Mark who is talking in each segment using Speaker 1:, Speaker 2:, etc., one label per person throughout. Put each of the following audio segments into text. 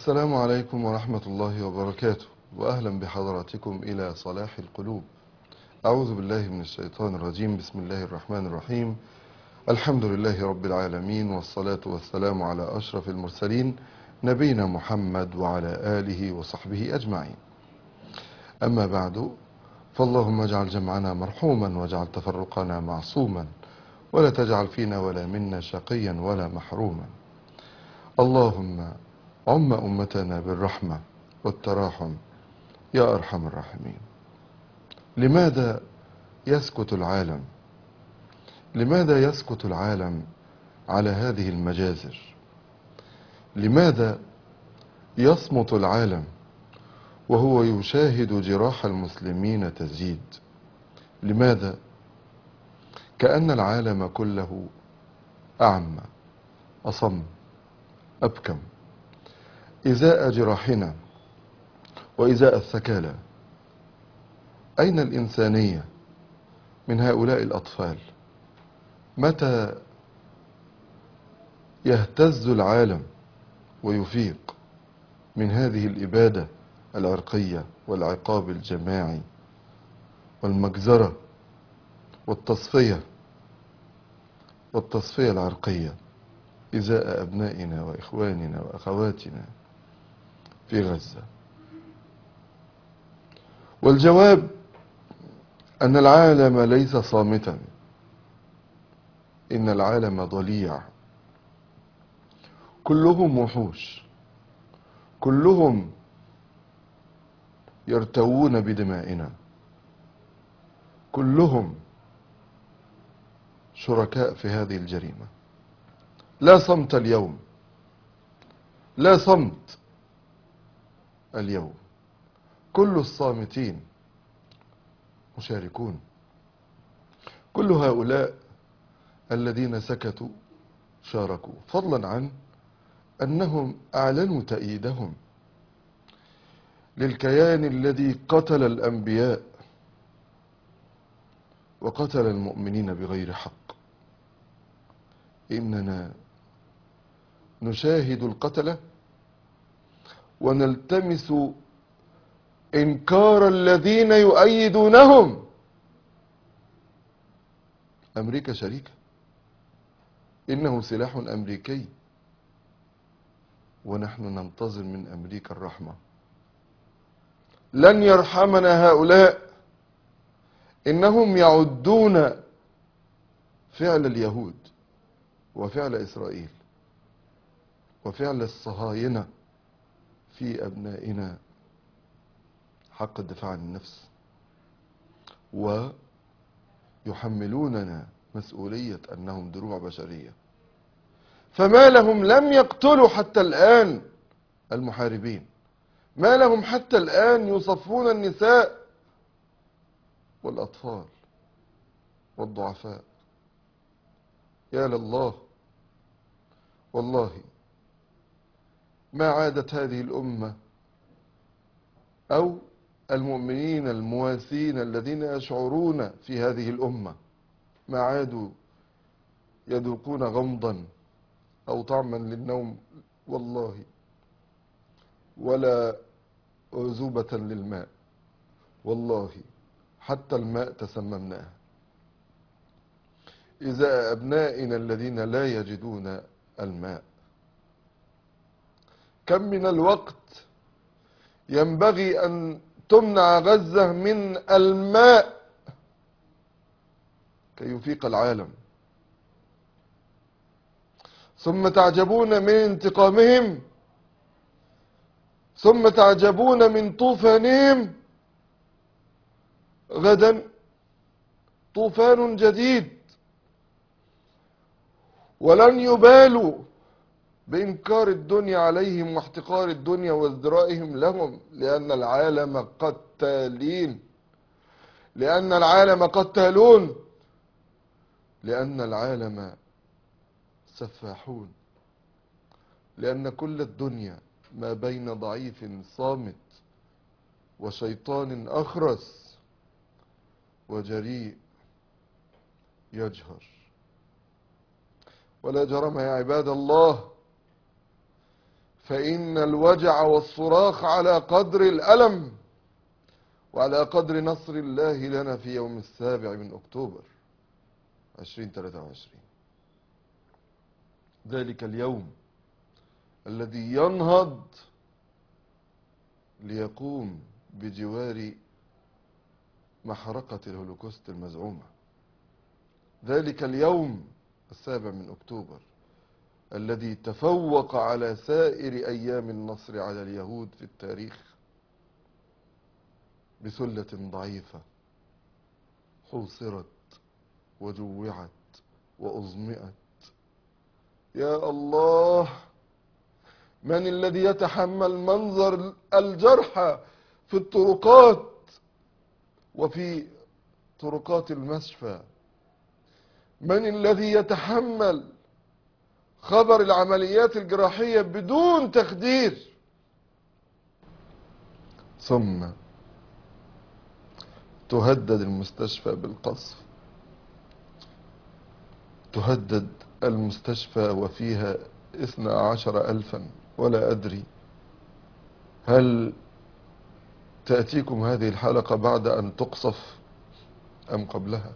Speaker 1: السلام عليكم ورحمة الله وبركاته، وأهلا بحضراتكم إلى صلاح القلوب. أعوذ بالله من الشيطان الرجيم. بسم الله الرحمن الرحيم. الحمد لله رب العالمين، والصلاة والسلام على أشرف المرسلين نبينا محمد وعلى آله وصحبه أجمعين. أما بعد، فاللهم اجعل جمعنا مرحوما، واجعل تفرقنا معصوما، ولا تجعل فينا ولا منا شقيا ولا محروما. اللهم عم أمتنا بالرحمة والتراحم يا أرحم الراحمين. لماذا يسكت العالم؟ لماذا يسكت العالم على هذه المجازر؟ لماذا يصمت العالم وهو يشاهد جراح المسلمين تزيد؟ لماذا كأن العالم كله أعمى أصم أبكم إزاء جراحنا وإزاء الثكالى؟ أين الإنسانية من هؤلاء الأطفال؟ متى يهتز العالم ويفيق من هذه الإبادة العرقية والعقاب الجماعي والمجزرة والتصفية العرقية إزاء أبنائنا وإخواننا وأخواتنا في غزة؟ والجواب أن العالم ليس صامتا، إن العالم ضليع، كلهم وحوش، كلهم يرتوون بدمائنا، كلهم شركاء في هذه الجريمة. لا صمت اليوم، لا صمت اليوم. كل الصامتين مشاركون، كل هؤلاء الذين سكتوا شاركوا، فضلا عن أنهم أعلنوا تأييدهم للكيان الذي قتل الأنبياء وقتل المؤمنين بغير حق. إننا نشاهد القتلة ونلتمس إنكار الذين يؤيدونهم. أمريكا شريكة، إنه سلاح أمريكي، ونحن ننتظر من أمريكا الرحمة. لن يرحمنا هؤلاء، إنهم يعدون فعل اليهود وفعل إسرائيل وفعل الصهاينة في أبنائنا حق الدفاع عن النفس، ويحملوننا مسؤولية أنهم دروع بشرية. فما لهم لم يقتلوا حتى الآن المحاربين؟ ما لهم حتى الآن يصفون النساء والأطفال والضعفاء؟ يا لله، والله ما عادت هذه الأمة أو المؤمنين المواسين الذين يشعرون في هذه الأمة ما عادوا يذوقون غمضا أو طعما للنوم، والله، ولا عذوبة للماء، والله حتى الماء تسممناه إزاء أبنائنا الذين لا يجدون الماء. كم من الوقت ينبغي أن تمنع غزة من الماء كي يفيق العالم، ثم تعجبون من انتقامهم، ثم تعجبون من طوفانهم. غدا طوفان جديد، ولن يبالوا بإنكار الدنيا عليهم واحتقار الدنيا وازدرائهم لهم، لأن العالم قتالين، لأن العالم قتالون، لأن العالم سفاحون، لأن كل الدنيا ما بين ضعيف صامت وشيطان أخرس وجريء يجهر. ولا جرم يا عباد الله فإن الوجع والصراخ على قدر الألم وعلى قدر نصر الله لنا في يوم 7 من أكتوبر 2023. ذلك اليوم الذي ينهض ليقوم بجوار محرقة الهولوكوست المزعومة. ذلك اليوم 7 من أكتوبر الذي تفوق على سائر أيام النصر على اليهود في التاريخ بثلة ضعيفة حوصرت وجوعت وأظمئت. يا الله، من الذي يتحمل منظر الجرحى في الطرقات وفي طرقات المشفى؟ من الذي يتحمل خبر العمليات الجراحية بدون تخدير؟ ثم تهدد المستشفى بالقصف، تهدد المستشفى وفيها 12,000 ولا أدري. هل تأتيكم هذه الحلقة بعد أن تقصف أم قبلها؟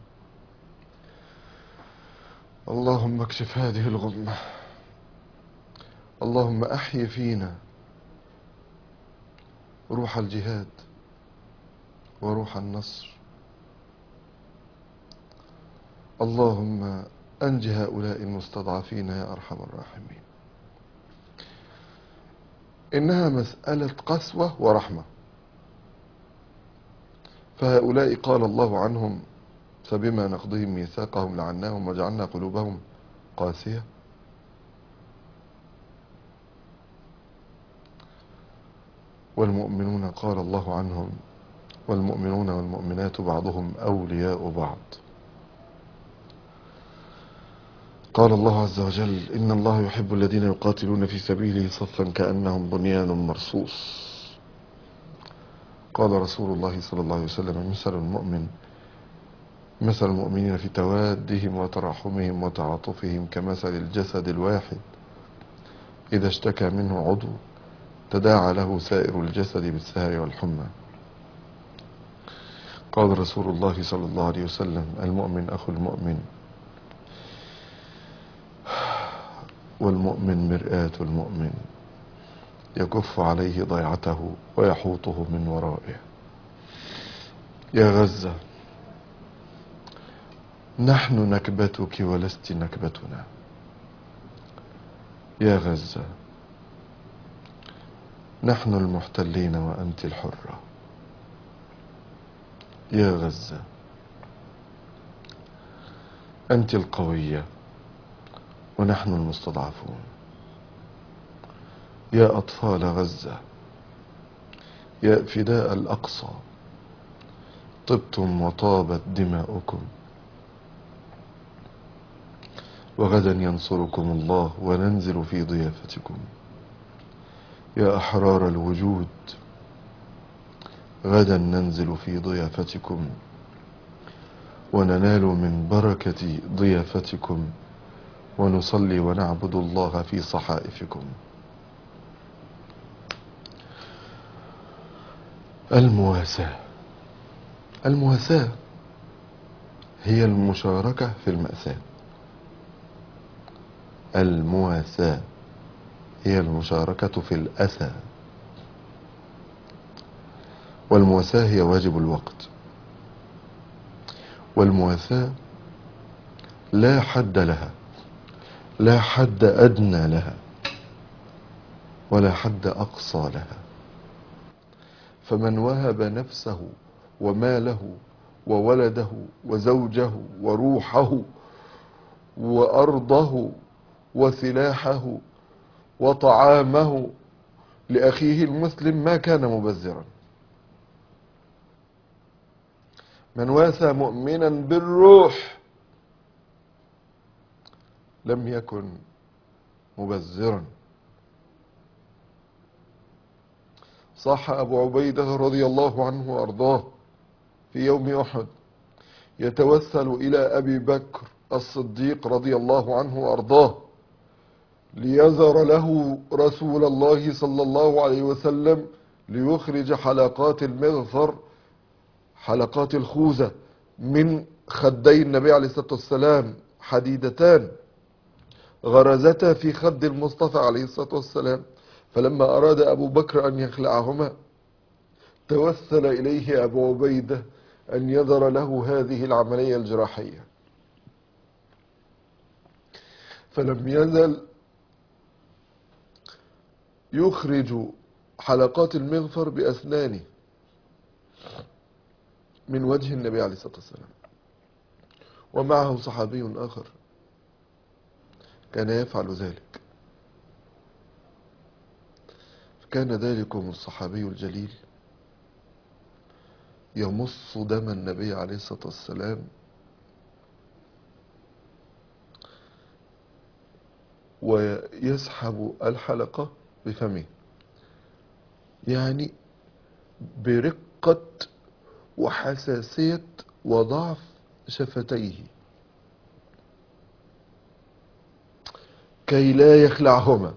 Speaker 1: اللهم اكشف هذه الغمة. اللهم أحي فينا روح الجهاد وروح النصر. اللهم أنج هؤلاء المستضعفين يا أرحم الراحمين. إنها مسألة قسوة ورحمة. فهؤلاء قال الله عنهم: فبما نقضهم ميثاقهم لعناهم وجعلنا قلوبهم قاسية. والمؤمنون قال الله عنهم: والمؤمنون والمؤمنات بعضهم أولياء بعض. قال الله عز وجل: إن الله يحب الذين يقاتلون في سبيله صفا كأنهم بنيان مرصوص. قال رسول الله صلى الله عليه وسلم: مثل المؤمنين في توادهم وتراحمهم وتعاطفهم كمثل الجسد الواحد إذا اشتكى منه عضو تداعى له سائر الجسد بالسهر والحمى. قال رسول الله صلى الله عليه وسلم: المؤمن أخو المؤمن، والمؤمن مرآة المؤمن، يكف عليه ضيعته ويحوطه من ورائه. يا غزة، نحن نكبتك ولست نكبتنا. يا غزة، نحن المحتلين وأنت الحرة. يا غزة، أنت القوية ونحن المستضعفون. يا أطفال غزة، يا فداء الأقصى، طبتم وطابت دماؤكم، وغدا ينصركم الله وننزل في ضيافتكم. يا أحرار الوجود، غدا ننزل في ضيافتكم وننال من بركة ضيافتكم ونصلي ونعبد الله في صحائفكم. المواساة هي المشاركة في المأساة. المواساة هي المشاركة في الأسى. والمواساة هي واجب الوقت. والمواساة لا حد لها، لا حد أدنى لها ولا حد أقصى لها. فمن وهب نفسه وماله وولده وزوجه وروحه وأرضه وسلاحه وطعامه لأخيه المسلم ما كان مبذرا. من واسى مؤمنا بالروح لم يكن مبذرا. صح أبو عبيدة رضي الله عنه وأرضاه في يوم أحد يتوسل إلى أبي بكر الصديق رضي الله عنه وأرضاه ليزر له رسول الله صلى الله عليه وسلم ليخرج حلقات المغفر، حلقات الخوذة من خدي النبي عليه الصلاة والسلام، حديدتان غرزتا في خد المصطفى عليه الصلاة والسلام. فلما أراد أبو بكر أن يخلعهما توسل إليه أبو عبيدة أن يذر له هذه العملية الجراحية، فلم يزل يخرج حلقات المغفر بأسنانه من وجه النبي عليه الصلاة والسلام. ومعه صحابي آخر كان يفعل ذلك، كان ذلكم الصحابي الجليل يمص دم النبي عليه الصلاة والسلام ويسحب الحلقة بفمه، يعني برقة وحساسية وضعف شفتيه كي لا يخلعهما،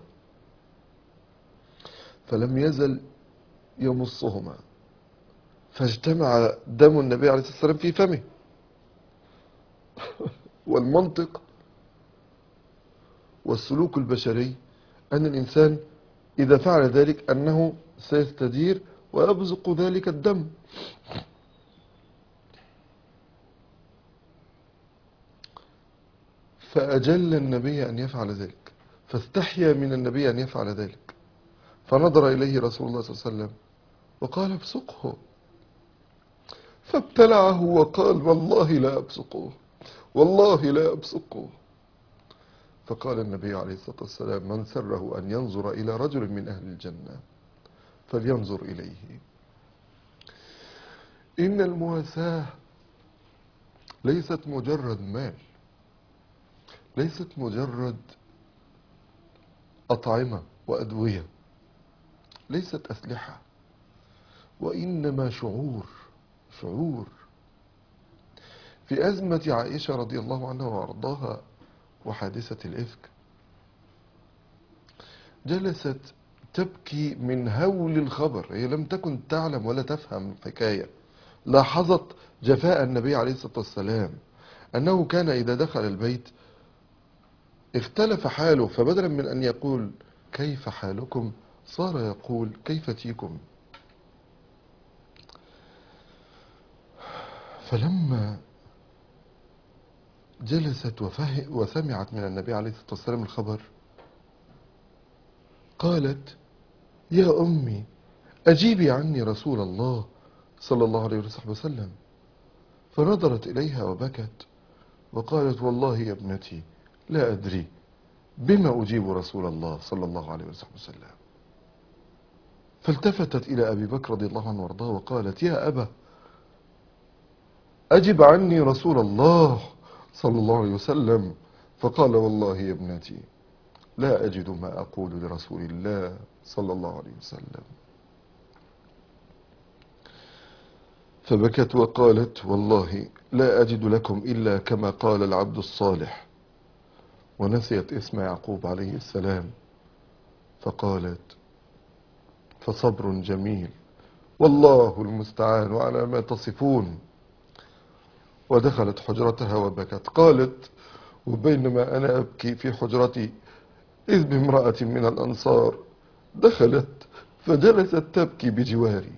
Speaker 1: فلم يزل يمصهما، فاجتمع دم النبي عليه الصلاة والسلام في فمه. والمنطق والسلوك البشري أن الإنسان إذا فعل ذلك أنه سيستدير ويبزق ذلك الدم. فأجل النبي أن يفعل ذلك، فاستحيا من النبي أن يفعل ذلك، فنظر إليه رسول الله صلى الله عليه وسلم وقال ابصقه، فابتلعه وقال والله لا أبصقه، والله لا أبصقه. فقال النبي عليه الصلاة والسلام من سره أن ينظر إلى رجل من أهل الجنة فلينظر إليه. إن المواساة ليست مجرد مال، ليست مجرد أطعمة وأدوية، ليست أسلحة، وإنما شعور. في أزمة عائشة رضي الله عنها وأرضاها وحادثة الإفك جلست تبكي من هول الخبر، هي لم تكن تعلم ولا تفهم الحكاية. لاحظت جفاء النبي عليه الصلاة والسلام، أنه كان إذا دخل البيت اختلف حاله، فبدلا من أن يقول كيف حالكم صار يقول كيف تيكم. فلما جلست وسمعت من النبي عليه الصلاة والسلام الخبر قالت يا أمي أجيبي عني رسول الله صلى الله عليه وسلم. فنظرت إليها وبكت وقالت والله يا ابنتي لا أدري بما أجيب رسول الله صلى الله عليه وسلم. فالتفتت إلى أبي بكر رضي الله عنه وارضاه وقالت يا أبا أجب عني رسول الله صلى الله عليه وسلم. فقال والله يا ابنتي لا أجد ما أقول لرسول الله صلى الله عليه وسلم. فبكت وقالت والله لا أجد لكم إلا كما قال العبد الصالح، ونسيت اسم يعقوب عليه السلام، فقالت فصبر جميل والله المستعان على ما تصفون. ودخلت حجرتها وبكت. قالت وبينما أنا أبكي في حجرتي إذ بامرأة من الأنصار دخلت فجلست تبكي بجواري.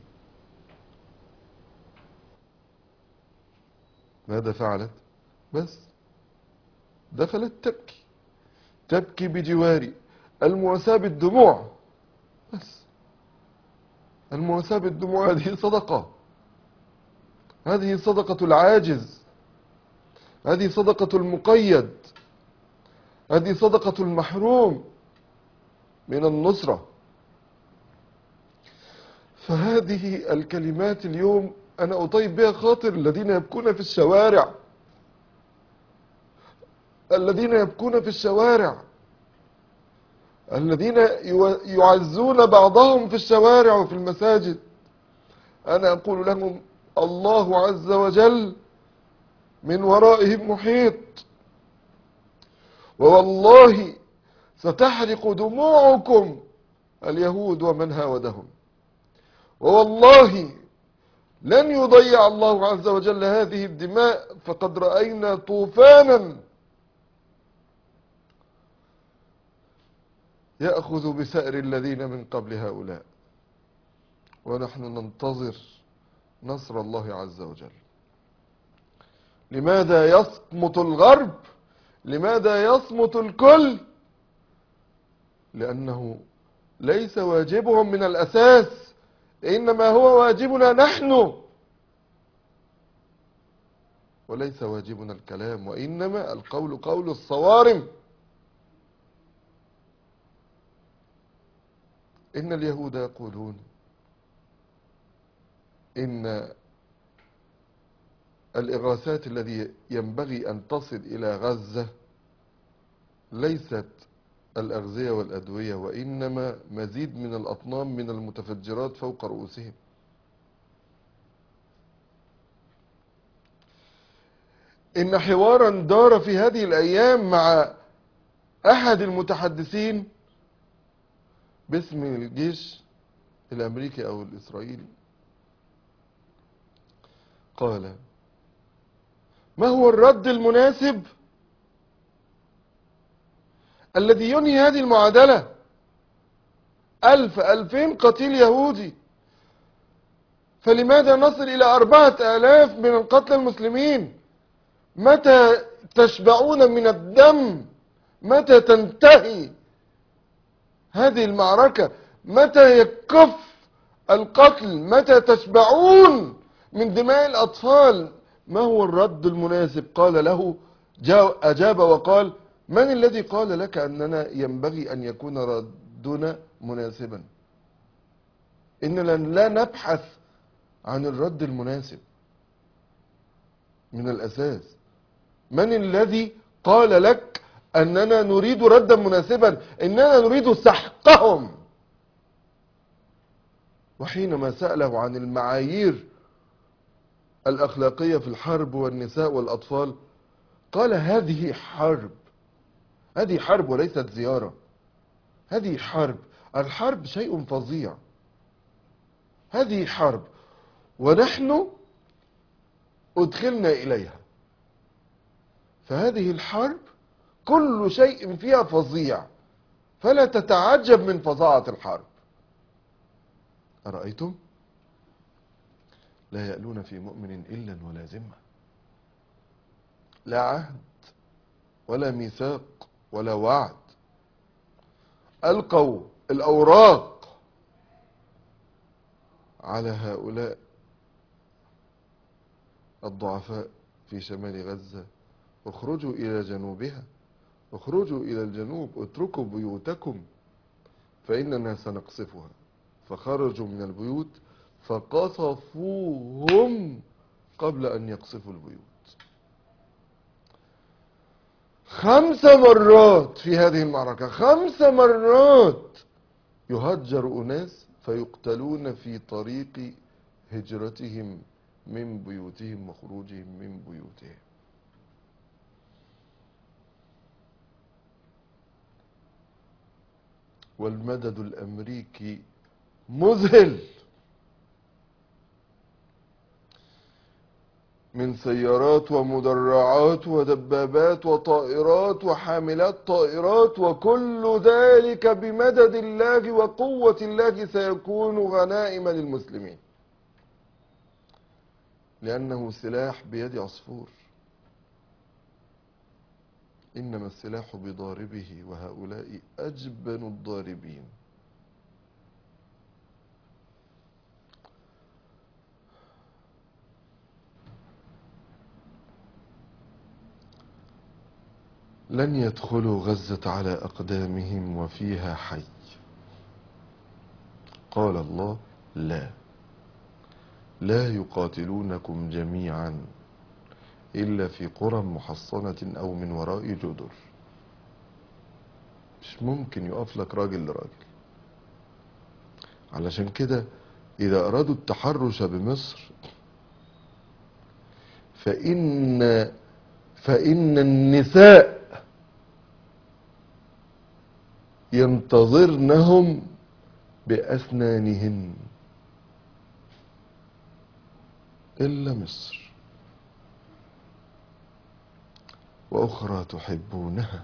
Speaker 1: ماذا فعلت؟ بس دخلت تبكي بجواري. المواساة بالدموع، بس المواساة بالدموع هذه صدقة، هذه صدقة العاجز، هذه صدقة المقيد، هذه صدقة المحروم من النصرة. فهذه الكلمات اليوم أنا أطيب بها خاطر الذين يبكون في الشوارع، الذين يبكون في الشوارع، الذين يعزون بعضهم في الشوارع وفي المساجد. أنا أقول لهم الله عز وجل من ورائهم محيط، ووالله ستحرق دموعكم اليهود ومن هاودهم، ووالله لن يضيع الله عز وجل هذه الدماء، فقد رأينا طوفانا يأخذ بثأر الذين من قبل هؤلاء، ونحن ننتظر نصر الله عز وجل. لماذا يصمت الغرب؟ لماذا يصمت الكل؟ لأنه ليس واجبهم من الأساس، إنما هو واجبنا نحن، وليس واجبنا الكلام، وإنما القول قول الصوارم. إن اليهود يقولون إن الإغاثات التي ينبغي أن تصل إلى غزة ليست الأغذية والأدوية، وإنما مزيد من الأطنان من المتفجرات فوق رؤوسهم. إن حوارا دار في هذه الأيام مع أحد المتحدثين باسم الجيش الأمريكي أو الإسرائيلي، قال: ما هو الرد المناسب الذي ينهي هذه المعادلة؟ 2000 قتيل يهودي، فلماذا نصل إلى 4000 من القتلى المسلمين؟ متى تشبعون من الدم؟ متى تنتهي هذه المعركة؟ متى يكف القتل؟ متى تشبعون من دماء الأطفال؟ ما هو الرد المناسب؟ قال له، أجاب وقال: من الذي قال لك أننا ينبغي أن يكون ردنا مناسبا؟ إننا لا نبحث عن الرد المناسب من الأساس. من الذي قال لك أننا نريد ردا مناسبا؟ إننا نريد سحقهم. وحينما سأله عن المعايير الأخلاقية في الحرب والنساء والأطفال، قال: هذه حرب، هذه حرب وليست زيارة، هذه حرب. الحرب شيء فظيع، هذه حرب ونحن أدخلنا إليها، فهذه الحرب كل شيء فيها فظيع، فلا تتعجب من فظاعة الحرب. أرأيتم؟ لا يألون في مؤمن إلا ولا ذمة، لا عهد ولا ميثاق ولا وعد. ألقوا الأوراق على هؤلاء الضعفاء في شمال غزة: اخرجوا إلى جنوبها، اخرجوا إلى الجنوب، اتركوا بيوتكم فإننا سنقصفها. فخرجوا من البيوت فقصفوهم قبل أن يقصفوا البيوت. 5 مرات في هذه المعركة، 5 مرات يهجر أناس فيقتلون في طريق هجرتهم من بيوتهم وخروجهم من بيوتهم. والمدد الأمريكي مذهل، من سيارات ومدرعات ودبابات وطائرات وحاملات طائرات، وكل ذلك بمدد الله وقوة الله سيكون غنائم للمسلمين، لأنه سلاح بيد عصفور، إنما السلاح بضاربه، وهؤلاء أجبن الضاربين. لن يدخلوا غزة على أقدامهم وفيها حي. قال الله: لا يقاتلونكم جميعا إلا في قرى محصنة أو من وراء جدر. مش ممكن يقف لك راجل لراجل. علشان كده إذا أرادوا التحرش بمصر فإن النساء ينتظرنهم بأسنانهن إلا مصر، وأخرى تحبونها.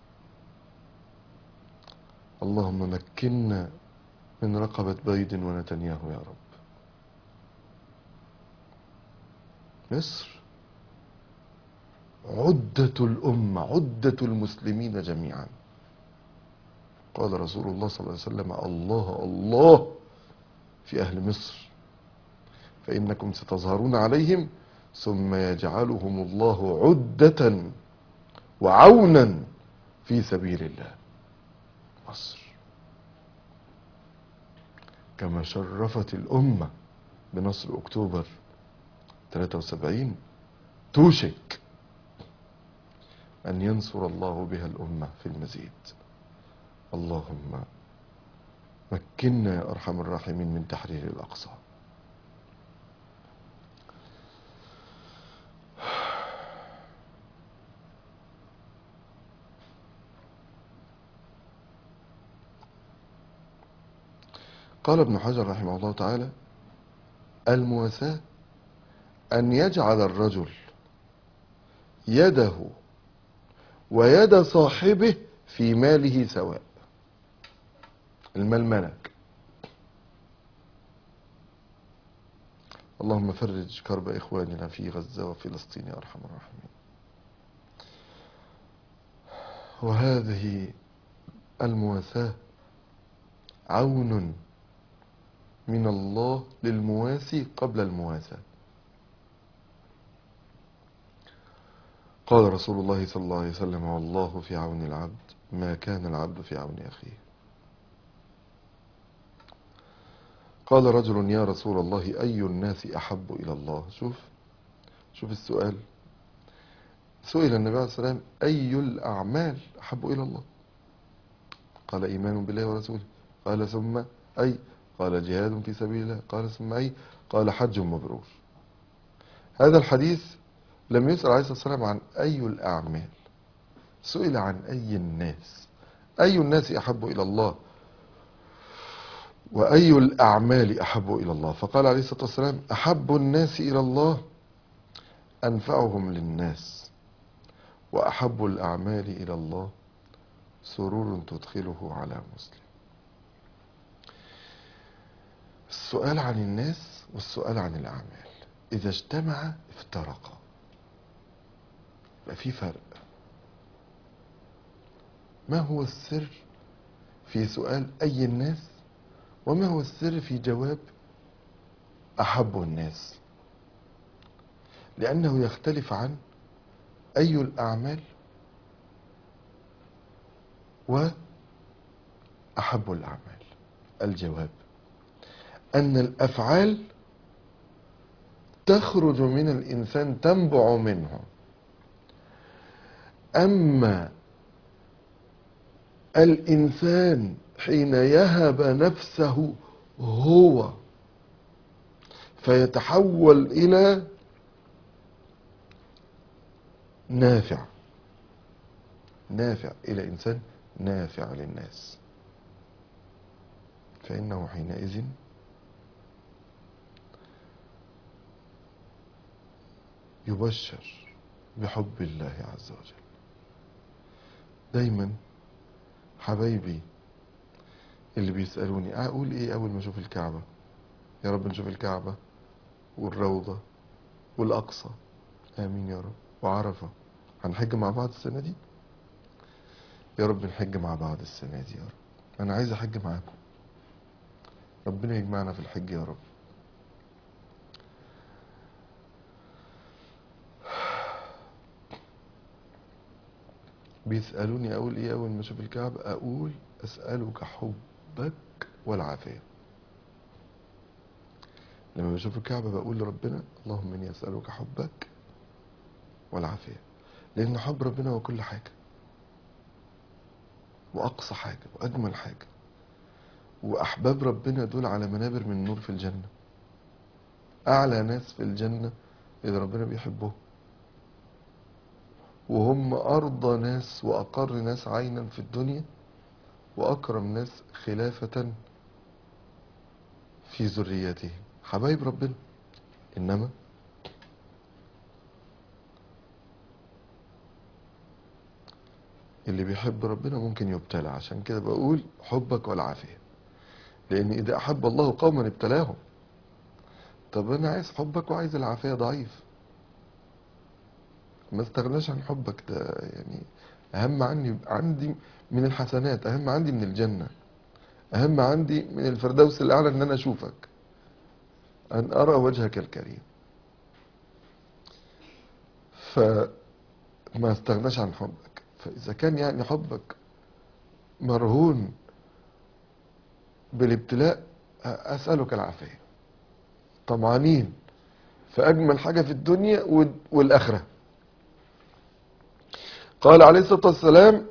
Speaker 1: اللهم مكنا من رقبة بيض ونتنياهو يا رب. مصر عدة الأمة، عدة المسلمين جميعا. قال رسول الله صلى الله عليه وسلم: الله الله في أهل مصر، فإنكم ستظهرون عليهم ثم يجعلهم الله عدة وعونا في سبيل الله. مصر كما شرفت الأمة بنصر أكتوبر 73 توشك أن ينصر الله بها الأمة في المزيد. اللهم مكنا يا أرحم الراحمين من تحرير الأقصى. قال ابن حجر رحمه الله تعالى: المواساة أن يجعل الرجل يده ويد صاحبه في ماله سواء. المال ملك. اللهم فرج كرب إخواننا في غزة وفلسطين يا أرحم الراحمين. وهذه المواساة عون من الله للمواسي قبل المواساة. قال رسول الله صلى الله عليه وسلم: والله في عون العبد ما كان العبد في عون أخيه. قال رجل: يا رسول الله أي الناس أحب إلى الله؟ شوف السؤال. سئل النبي عليه الصلاة والسلام: أي الأعمال أحب إلى الله؟ قال: إيمان بالله ورسوله. قال: ثم أي؟ قال: جهاد في سبيل الله. قال: ثم أي؟ قال: حج مبرور. هذا الحديث لم يسأل عليه الصلاة والسلام عن أي الأعمال، سئل عن أي الناس. أي الناس أحب إلى الله وأي الأعمال أحب إلى الله؟ فقال عليه الصلاة والسلام: أحب الناس إلى الله أنفعهم للناس، وأحب الأعمال إلى الله سرور تدخله على مسلم. السؤال عن الناس والسؤال عن الأعمال إذا اجتمع افترقا، يبقى في فرق. ما هو السر في سؤال أي الناس، وما هو السر في جواب أحب الناس؟ لأنه يختلف عن أي الأعمال وأحب الأعمال. الجواب أن الأفعال تخرج من الإنسان، تنبع منه. أما الإنسان حين يهب نفسه هو فيتحول إلى نافع إلى إنسان نافع للناس، فإنه حينئذ يبشر بحب الله عز وجل. دايما حبايبي اللي بيسألوني أقول إيه أول ما أشوف الكعبة؟ يا رب نشوف الكعبة والروضة والأقصى، آمين يا رب. وعرفة، هنحج مع بعض السنة دي؟ يا رب نحج مع بعض السنة دي يا رب. أنا عايز أحج معاكم، ربنا يجمعنا في الحج يا رب. بيسألوني أقول إيه أول ما أشوف الكعبة؟ أقول: أسألك حبك والعافية. لما بشوف الكعبة بقول لربنا: اللهم إني أسألك حبك والعافية، لأن حب ربنا هو كل حاجة وأقصى حاجة وأجمل حاجة. وأحباب ربنا دول على منابر من نور في الجنة، أعلى ناس في الجنة إذا ربنا بيحبه، وهم أرضى ناس وأقر ناس عينا في الدنيا وأكرم ناس خلافة في ذريته حبايب ربنا. إنما اللي بيحب ربنا ممكن يبتلى. عشان كده بقول حبك والعافية، لأن إذا أحب الله قوما ابتلاهم. طب أنا عايز حبك وعايز العافية، ضعيف، ما استغناش عن حبك ده. يعني أهم عندي من الحسنات، أهم عندي من الجنة، أهم عندي من الفردوس الأعلى إن أنا أشوفك، أن أرى وجهك الكريم. فما استغناش عن حبك. فإذا كان يعني حبك مرهون بالابتلاء، أسألك العافية، طمعانين في أجمل حاجة في الدنيا والآخرة. قال عليه الصلاة والسلام: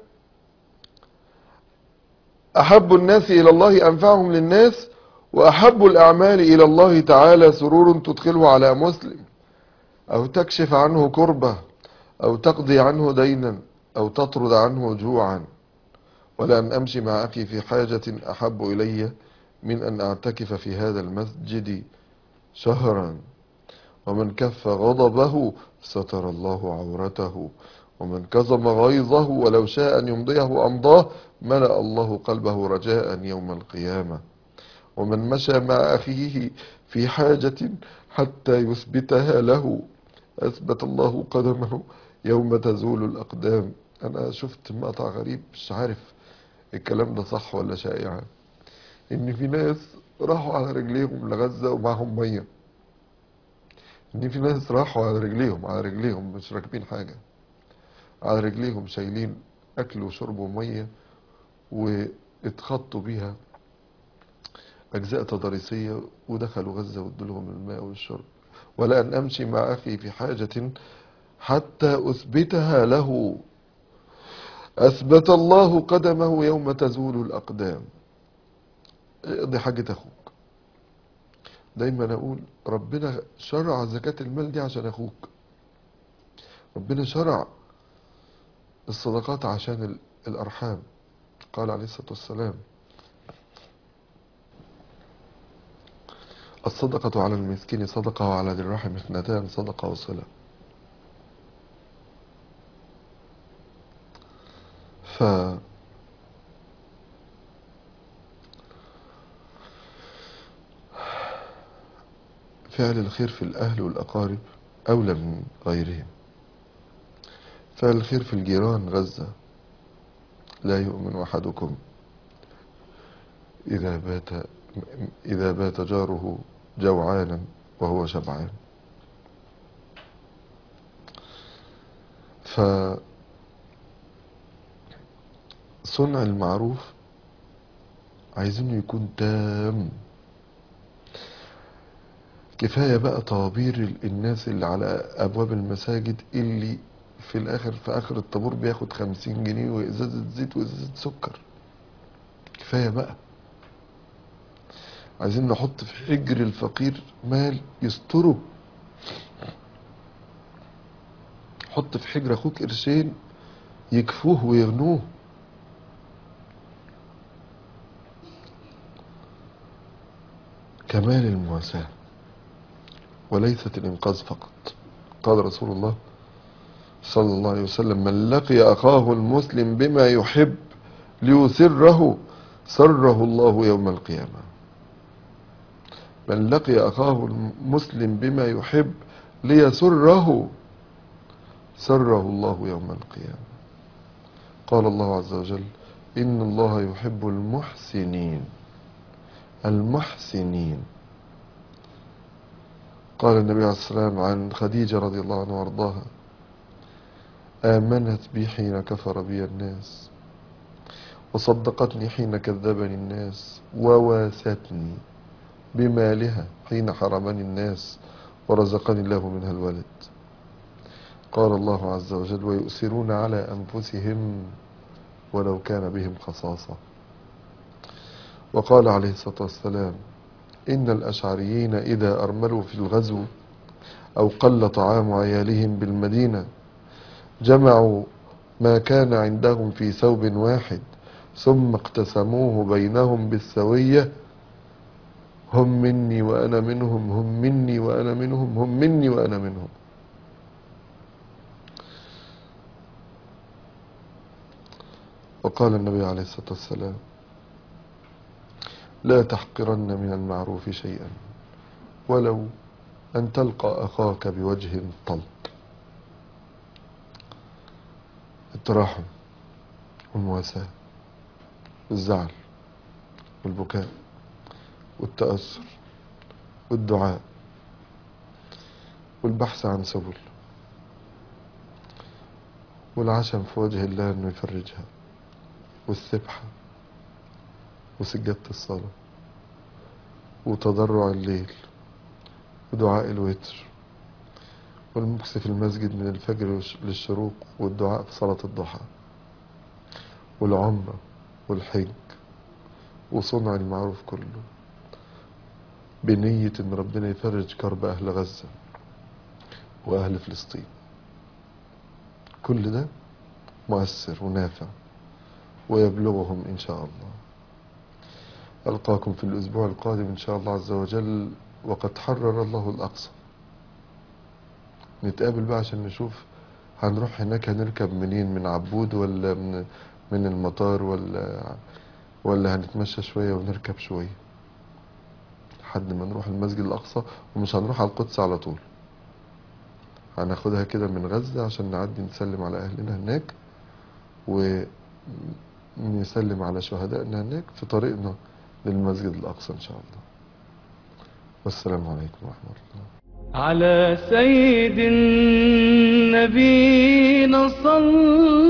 Speaker 1: أحب الناس إلى الله أنفعهم للناس، وأحب الأعمال إلى الله تعالى سرور تدخله على مسلم، أو تكشف عنه كربة، أو تقضي عنه دينا، أو تطرد عنه جوعا. ولأن أمشي مع أخي في حاجة أحب إلي من أن أعتكف في هذا المسجد شهرا. ومن كف غضبه ستر الله عورته، ومن كظم غيظه ولو شاء أن يمضيه أمضاه، ملأ الله قلبه رجاء يوم القيامة. ومن مشى مع أخيه في حاجة حتى يثبتها له، أثبت الله قدمه يوم تزول الأقدام. أنا شفت مقطع غريب، مش عارف الكلام ده صح ولا شائع، إن في ناس راحوا على رجليهم لغزة ومعهم مية. إن في ناس راحوا على رجليهم مش راكبين حاجة، على رجليهم شايلين أكل وشرب ومية، واتخطوا بيها أجزاء تضاريسية، ودخلوا غزة وادولهم الماء والشرب. ولأن أمشي مع أخي في حاجة حتى أثبتها له، أثبت الله قدمه يوم تزول الأقدام. اقضي حاجة أخوك. دايما أقول ربنا شرع زكاة المال دي عشان أخوك، ربنا شرع الصدقات عشان الأرحام. قال عليه الصلاة والسلام: الصدقة على المسكين صدقة، وعلى ذي الرحم اثنتان صدقة وصلة. ففعل الخير في الأهل والأقارب أولى من غيرهم. فعل الخير في الجيران. غزة: لا يؤمن أحدكم إذا بات جاره جوعانا وهو شبعان. فصنع المعروف عايزينه يكون تام. كفاية بقى طوابير الناس اللي على أبواب المساجد، اللي في آخر الطابور بياخد 50 جنيه وإزازة زيت وإزازة سكر. كفاية بقى. عايزين نحط في حجر الفقير مال يستره. حط في حجر أخوك قرشين يكفوه ويغنوه. كمال المواساة وليست الإنقاذ فقط. قال رسول الله صلى الله عليه وسلم: من لقي أخاه المسلم بما يحب ليسره سره الله يوم القيامة. من لقي أخاه المسلم بما يحب ليسره سره الله يوم القيامة. قال الله عز وجل: إن الله يحب المحسنين. المحسنين. قال النبي عليه الصلاة والسلام عن خديجة رضي الله عنها وارضاها: آمنت بي حين كفر بي الناس، وصدقتني حين كذبني الناس، وواستني بمالها حين حرمني الناس، ورزقني الله منها الولد. قال الله عز وجل: ويؤثرون على أنفسهم ولو كان بهم خصاصة. وقال عليه الصلاة والسلام: إن الأشعريين إذا أرملوا في الغزو أو قل طعام عيالهم بالمدينة، جمعوا ما كان عندهم في ثوب واحد، ثم اقتسموه بينهم بالسوية، هم مني وأنا منهم، هم مني وأنا منهم، هم مني وأنا منهم. وقال النبي عليه الصلاة والسلام: لا تحقرن من المعروف شيئا ولو أن تلقى أخاك بوجه طلق. التراحم والمواساة والزعل والبكاء والتأثر والدعاء والبحث عن سبل والعشم في وجه الله أنه يفرجها، والسبحة وسجادة الصلاة وتضرع الليل ودعاء الوتر والمكث في المسجد من الفجر للشروق والدعاء في صلاة الضحى والعمرة والحج وصنع المعروف كله بنية ان ربنا يفرج كرب اهل غزة واهل فلسطين. كل ده مؤثر ونافع ويبلغهم ان شاء الله. ألقاكم في الأسبوع القادم إن شاء الله عز وجل وقد حرر الله الأقصى. نتقابل بقى عشان نشوف هنروح هناك هنركب منين، من عبود ولا من المطار ولا هنتمشى شوية ونركب شوية لحد ما نروح المسجد الأقصى. ومش هنروح على القدس على طول، هناخدها كده من غزة عشان نعدي نسلم على أهلنا هناك ونسلم على شهدائنا هناك في طريقنا للمسجد الأقصى إن شاء الله. والسلام عليكم ورحمة الله.
Speaker 2: على سيد النبينا صلى